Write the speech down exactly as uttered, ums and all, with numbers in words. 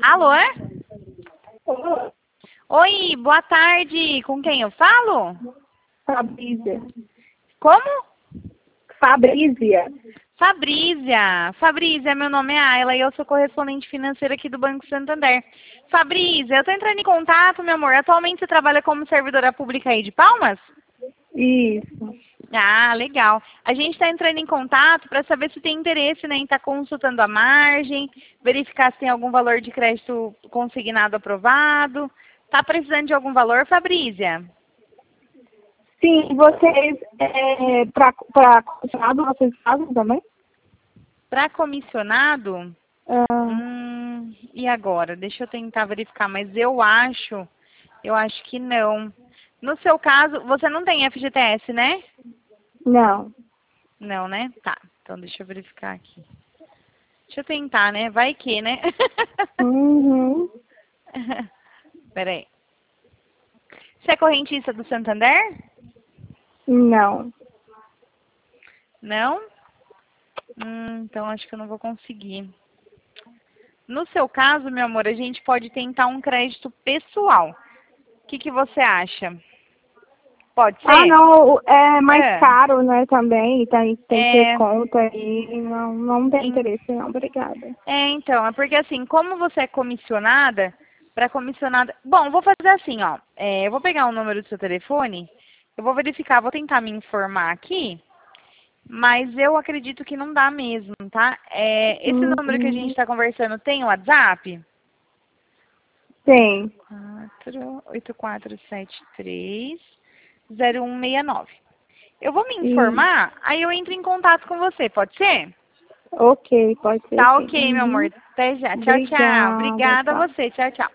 Alô? Oi, boa tarde. Com quem eu falo? Fabrícia. Como? Fabrícia. Fabrícia. Fabrícia, meu nome é Ayla e eu sou correspondente financeira aqui do Banco Santander. Fabrícia, eu tô entrando em contato, meu amor. Atualmente você trabalha como servidora pública aí de Palmas? Isso. Ah, legal. A gente está entrando em contato para saber se tem interesse, né, em estar consultando a margem, verificar se tem algum valor de crédito consignado aprovado. Tá precisando de algum valor, Fabrícia? Sim, vocês, é, para comissionado, vocês fazem também? Para comissionado? Ah, Hum, e agora? Deixa eu tentar verificar, mas eu acho, eu acho que não. No seu caso, você não tem F G T S, né? não. Não, né? Tá, então deixa eu verificar aqui. Deixa eu tentar, né? Vai que, né? Uhum. Peraí. Você é correntista do Santander? Não. Não? Hum, então acho que eu não vou conseguir. No seu caso, meu amor, a gente pode tentar um crédito pessoal. O que, que você acha? Pode ser? Ah, não, é mais É. caro, né, também, tem, tem que ter É, conta e não, não tem em- interesse, não, obrigada. é, então, é porque assim, como você é comissionada, para comissionada... Bom, vou fazer assim, ó. É, eu vou pegar o número do seu telefone, eu vou verificar, vou tentar me informar aqui, mas eu acredito que não dá mesmo, tá? É, esse número que a gente Uhum. está conversando tem o WhatsApp? Tem. quatro oito quatro sete três zero um seis nove. Eu vou me E, informar, aí eu entro em contato com você, pode ser? ok, pode ser Tá sim. ok, meu amor. Uhum. Até já. Tchau, tchau. Obrigada, Obrigada a tchau. você. Tchau, tchau.